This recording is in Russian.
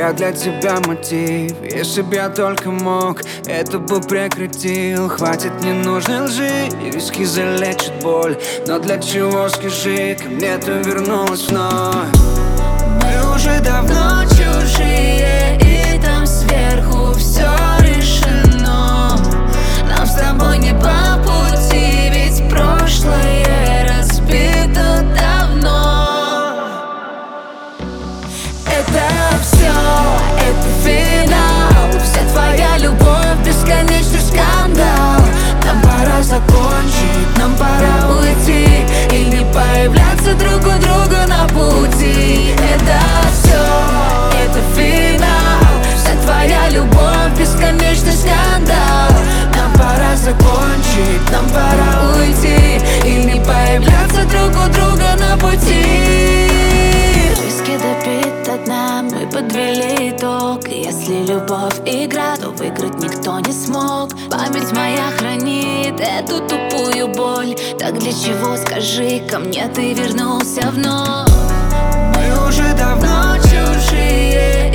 Я для тебя мотив. Если б я только мог, это бы прекратил. Хватит ненужной лжи, виски залечат боль. Но для чего, скажи, ко мне ты вернулась вновь? Мы уже давно чужие, и там сверху все решено. Нам с тобой не по пути, ведь прошлое разбито давно. Это все, это финал. Вся твоя любовь, бесконечный скандал. Нам пора закончить, нам пора уйти и не появляться друг у друга на пути. Это все, это финал. Вся твоя любовь, бесконечный скандал. Нам пора закончить, нам пора уйти и не появляться друг у друга на пути. Виски допит до дна, мы подвели итог. Если любовь игра, то выиграть никто не смог. Память моя хранит эту тупую боль. Так для чего, скажи, ко мне ты вернулся вновь? Мы уже давно чужие,